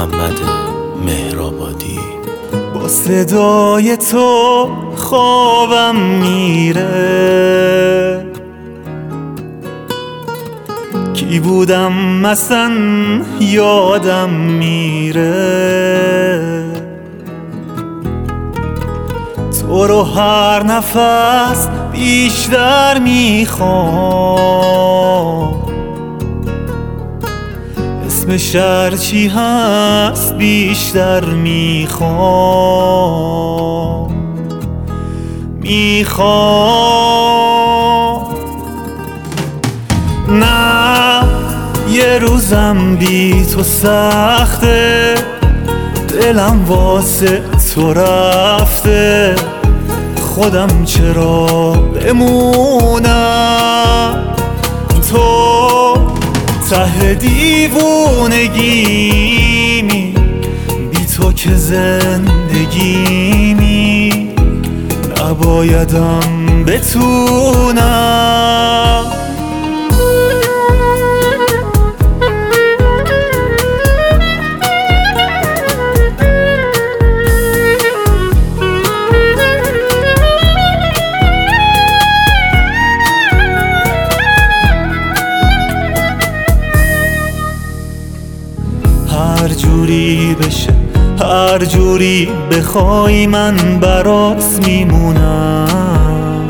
محمد مهرآبادی. با صدای تو خوابم میره، کی بودم مثلا یادم میره. تو رو هر نفس بیشتر میخوام، اسمش هرچی هست بیشتر میخوام. نه یه روزم بی تو سخته، دلم واسه تو رفته، خودم چرا بمونم. تو ته دیوونگیمی، بی تو که زندگیمی، نبایدم بتونم. هر جوری بشه، هر جوری بخوای، من برات میمونم.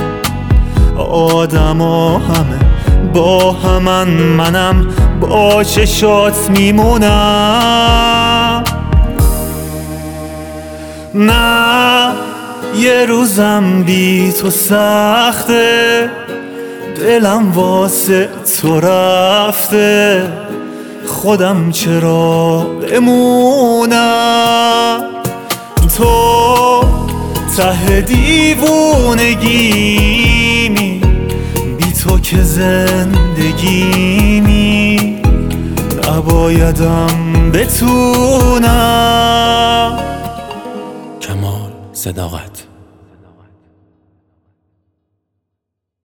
آدما همه با همن، منم با چشات میمونم. نه یه روزم بی تو سخته، دلم واسه تو رفته، خودم چرا بمونم. تو ته دیوونگیمی، بی تو که زندگیمی، نبایدم بتونم. کمال صداقت.